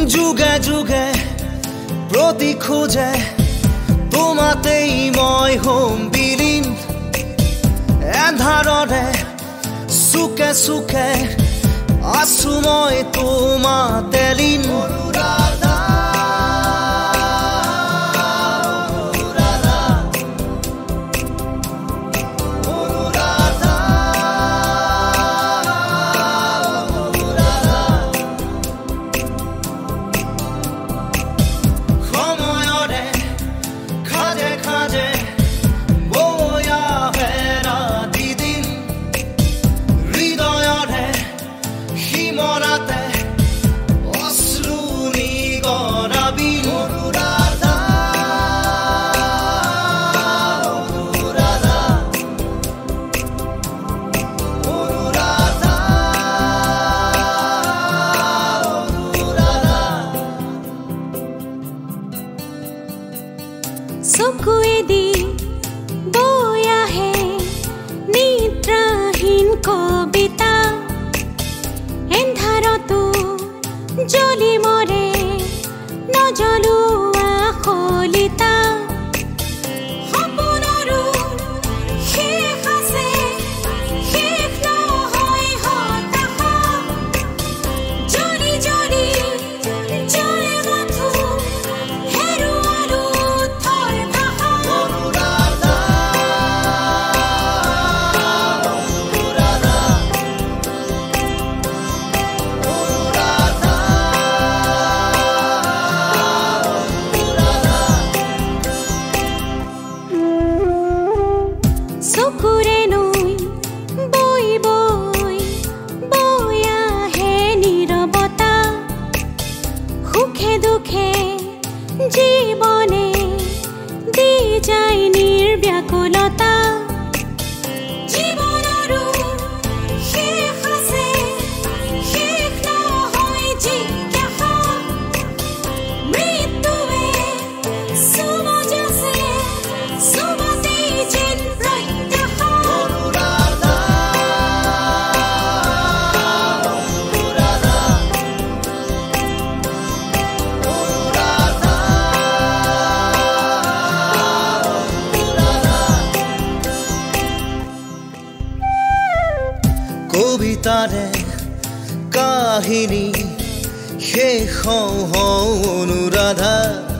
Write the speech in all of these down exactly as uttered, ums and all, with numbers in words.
যুগে যুগে প্ৰতি খোজে তোমাতেই মই হম বিলীন এন্ধাৰৰে সুকে সুকে আছো মই তোমাতে লীন অনুৰাধা চকুৱেদি বৈ আহে নিদ্ৰাহীন কবিতা এন্ধাৰতো জ্বলি মৰে নজ্বলোৱা শলিতা সপোনৰো শেষ আছে শেষ নহয় হতাশা জ্বলি জ্বলি জ্বলে মাথো হেৰুৱালো চকুৰে নৈ বৈ বৈ বৈ আহে নীৰৱতা সুখে দুখে জীৱনে দি যায় নিৰ্ব্যাকুলতা জীৱনৰো শেষ আছে শেষ নহয় জিজ্ঞাসা মৃত্যুৱে চুমজ আছে চুমতেই যেন প্ৰত্যাশা অনুৰাধা অনুৰাধা অনুৰাধা কবিতাৰে কাহিনী শেষ হওঁ অনুৰাধা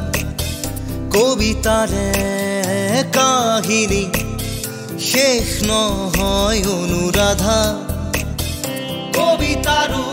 কবিতাৰে কাহিনী শেষ নহয় অনুৰাধা কবিতাৰো